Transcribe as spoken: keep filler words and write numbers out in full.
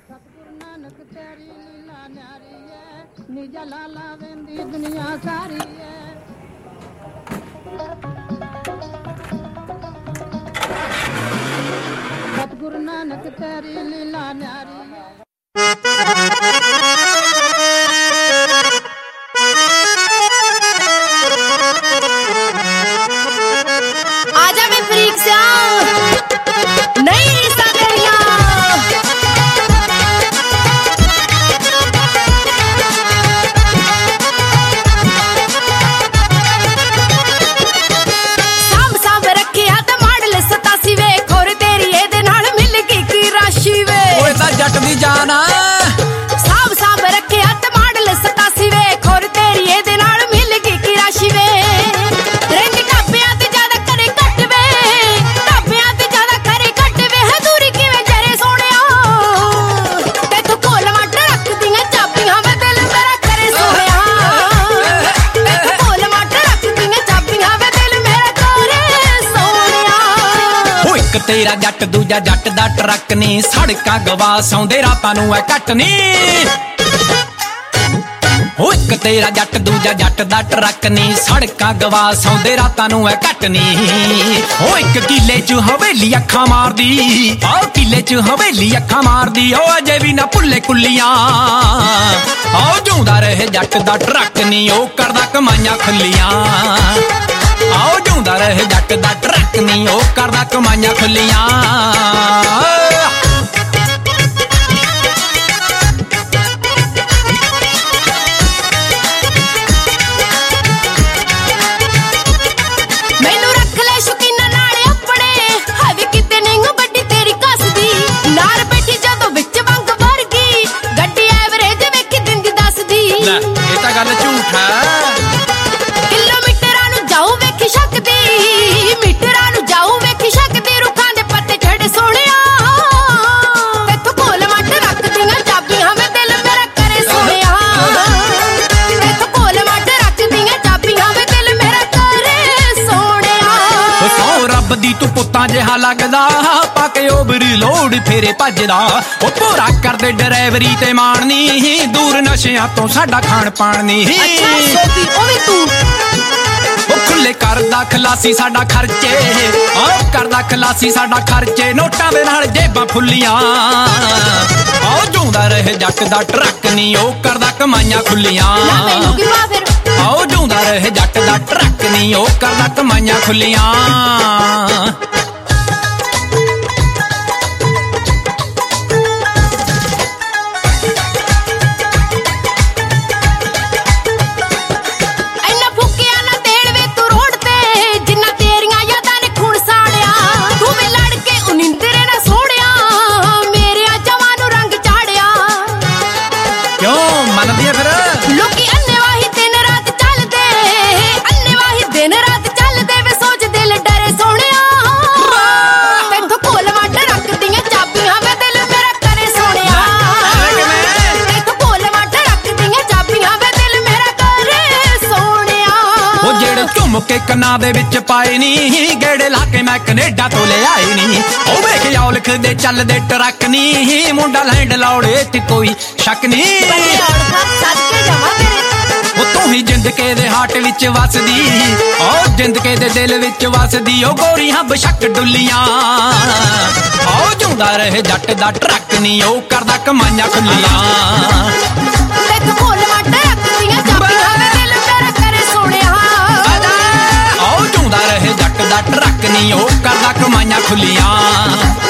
सतगुरु नानक तेरी लीला न्यारी है निजा लाला वेंदी दुनिया सारी है सतगुरु नानक तेरी लीला न्यारी है आजा मैं फ्रीक से नहीं रिश्ता तेरिया साम साम रखे हाथ मॉडल सतासी वे खोर तेरी एदे नाल मिल गई की राशि वे ओए ता जट दी जाना साम साम रखे हाथ मॉडल सतासी वे खोर तेरी एदे नाल मिल गई की राशि वे रेंज टापियां ते ज्यादा करे घट वे टापियां ते ज्यादा करे घट वे है दूरी किवें जरे सोहणिया ते तू कोल मट रख दियां चाबियां वे दिल मेरा करे सोहणिया ते तू कोल मट रख दियां चाबियां वे दिल मेरा करे सोहणिया ओ एक तेरा जट दूजा जट दा ट्रक नी सड़कां गवा सौंदे रातां नूं ऐ घट नी ओ एक तेरा जट दूजा जट दा ट्रक नी सड़कां गवा सौंदे रातां नूं ऐ घट नी ओ एक किले च हवेली अखां मारदी ओ किले च हवेली अखां मारदी ओ अजे भी ना भुल्ले कुल्लियां ओ जिउंदा रहे जट दा ट्रक नी ओ करदा कमाईयां खुल्लियां आओ जिउंदा रहे जट दा ट्रक नी ओ करदा कमाईयां खुल्लियां मैनू रख ले शौकीना नाल अपने हवे किते नहीं बड्डी तेरी कसदी नाल बैठी जदों विच वंग वर्गी गड्डी एवरेज वेखी दिंदी दसदी ले ये तां गल झूठ है किलोमीटरां नू जाऊं वेखी शकदी मीटरां नू जाऊं वेखी शकदी रुखां दे पत्ते छड़ सोहणिया तेथों कोल मट रख दियां चाबियां वे दिल मेरा करे सोहणिया तेथों कोल मट रख दियां चाबियां वे दिल मेरा करे सोहणिया ओ सौ रब दी तू पुत्तां जिहा लगदा पाके ओवरी लोड फेरे भजदा ओ पूरा करदे ड्राइवरी ते माणनी दूर नशियां तो साडा खाण पाण नी अच्छा सोफी ओ भी तू ओ खुले करदा खलासी साडा खर्चे ओ करदा खलासी साडा खर्चे नोटां दे नाल जेबां फुल्लियां ओ जिउंदा रहे जट दा ट्रक नी ओ करदा कमाईयां खुल्लियां ना मैनू की पा फिर आओ जिउंदा रहे जट दा ट्रक नी ओ करदा कमाईयां खुल्लियां ਇੰਨਾ ਫੁੱਕਿਆ ਨਾ ਦੇਣ ਵੇ ਤੂੰ ਰੋਡ ਤੇ ਜਿੰਨਾ ਤੇਰੀਆਂ ਯਾਦਾਂ ਨੇ ਖੂਨ ਸਾੜਿਆ ਤੂੰ ਵੀ ਲੜ ਕੇ ਉਨਿੰਦਰੇ ਨਾ ਸੋੜਿਆ ਮੇਰਿਆਂ ਜਵਾਂ ਨੂੰ ਰੰਗ ਚਾੜਿਆ क्यों मनदी है फिर ਲੋਕੀ ਅੰਨੇਵਾਹੀ ਦਿਨ ਰਾਤ ਚੱਲਦੇ ਅੰਨੇਵਾਹੀ ਦਿਨ ਰਾਤ ਚੱਲਦੇ ਵੇ ਸੋਚ ਦਿਲ ਡਰੇ ਸੋਹਣਿਆ ਤੈਥੋਂ ਕੋਲ ਮੱਟ ਰੱਖਦੀਆਂ ਚਾਬੀਆਂ ਵੇ ਦਿਲ ਮੇਰਾ ਕਰੇ ਸੋਹਣਿਆ ਤੈਥੋਂ ਕੋਲ ਮੱਟ ਰੱਖਦੀਆਂ ਚਾਬੀਆਂ ਵੇ ਦਿਲ ਮੇਰਾ ਕਰੇ ਸੋਹਣਿਆ ਉਹ ਜਿਹੜੇ ਝੁੰਮ ਕੇ ਕੰਨਾਂ ਦੇ ਵਿੱਚ ਪਾਏ ਨੀ ਗੇੜੇ ਲਾ ਕੇ ਮੈਂ ਕੈਨੇਡਾ ਤੋਂ ਲੈ ਆਏ ਨੀ ਉਹ ਵੇਖ ਔਲਖ ਦੇ ਚੱਲਦੇ ਟਰੱਕ ਨੀ ਮੁੰਡਾ ਲੈਂਡ ਲੌੜੇ ਤੇ ਕੋਈ ਸ਼ੱਕ ਨੀ ਬੰਦੇ ਔਲਖਾਂ ਸਦਕੇ ਜਾਵਾਂ ਤੇਰੇ ਉਹ ਤੂੰ ਹੀ ਜ਼ਿੰਦਗੀ ਦੇ ਹਾਰਟ ਵਿੱਚ ਵਸਦੀ ਉਹ ਜ਼ਿੰਦਗੀ ਦੇ ਦਿਲ ਵਿੱਚ ਵਸਦੀ ਉਹ ਗੋਰੀਆਂ ਬਸ਼ੱਕ ਡੁੱਲੀਆਂ ਉਹ ਜਿਉਂਦਾ ਰਹੇ ਜੱਟ ਦਾ ਟਰੱਕ ਨੀ ਉਹ ਕਰਦਾ ਕਮਾਈਆਂ ਖੁੱਲੀਆਂ ਤੈਥੋਂ ਕੋਲ ਮੱਟ ਰੱਖਦੀਆਂ ਚਾਬੀਆਂ ਵੇ ਦਿਲ ਮੇਰਾ ਕਰੇ ਸੋਹਣਿਆ ਆਓ ਜਿਉਂਦਾ ਰਹੇ ਜੱਟ ਦਾ ਟਰੱਕ ਨੀ ਉਹ ਕਰਦਾ ਕਮਾਈਆਂ ਖੁੱਲੀਆਂ